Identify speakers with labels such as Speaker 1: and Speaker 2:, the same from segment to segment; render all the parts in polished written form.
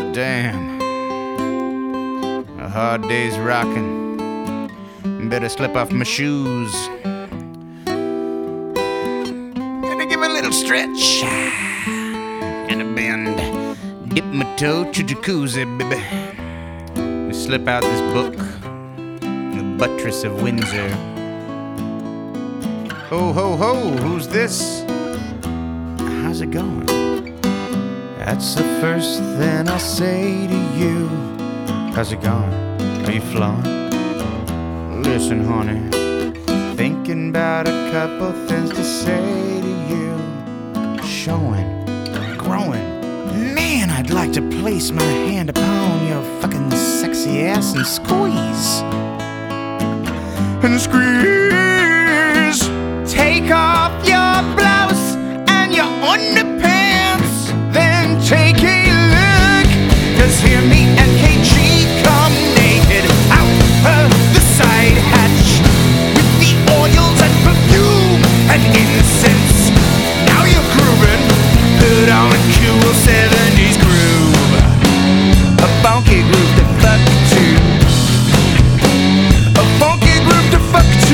Speaker 1: Damn. A hard day's rocking. Better slip off my shoes. Gotta give a little stretch and a bend. Dip my toe to jacuzzi, baby. We slip out this book, The Buttress of Windsor. Ho, ho, ho, who's this? How's it going? That's the first thing I'll say to you. How's it going? Are you flowing? Listen, honey, thinking about a couple things to say to you. Showing, growing. Man, I'd like to place my hand upon your fucking sexy ass and squeeze. And squeeze. Take off your blouse and your underpants. Then take a look. 'Cause hear me and KG come naked out of the side hatch with the oils and perfume and incense. Now you're grooving. Put on a cool 70s groove. A funky groove to fuck to. A funky groove to fuck to.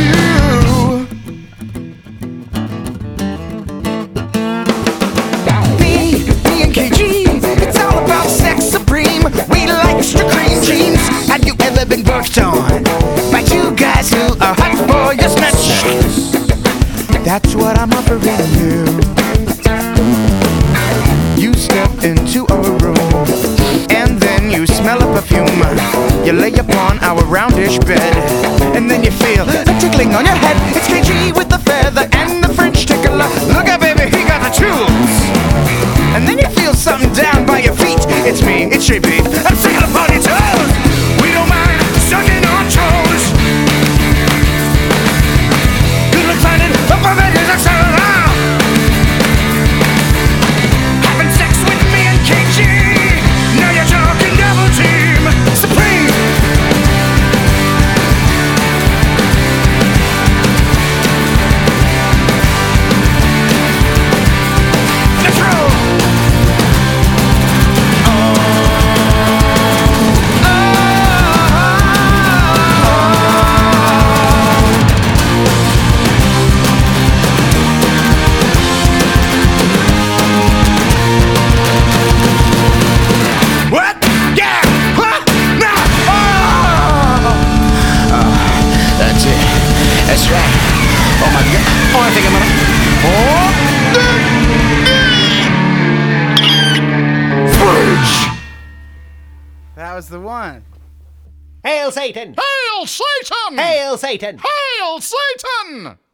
Speaker 1: Me and KG, it's all about sex supreme. We like extra cream jeans. Have you ever been worked on by two guys who are hot for your snatch? That's what I'm offering you. You step into our room, and then you smell a perfume. You lay upon our roundish bed, and then you feel a tickling on your head. It's KG with the feather and the French tickler. Look out, baby, he got the tools. And then you feel something down by your feet. It's me, it's JP. I'm singing upon your toes. We don't mind sucking on toes. Good luck finding a perfect is having sex with me and KG. Now you're talking double team. Supreme. Let's roll. What? Yeah! What? No! That's it. That's right. Oh my God. Oh, I think I'm gonna. Fudge! That was the one.
Speaker 2: Hail Satan!
Speaker 3: Hail Satan!
Speaker 2: Hail Satan!
Speaker 3: Hail Satan!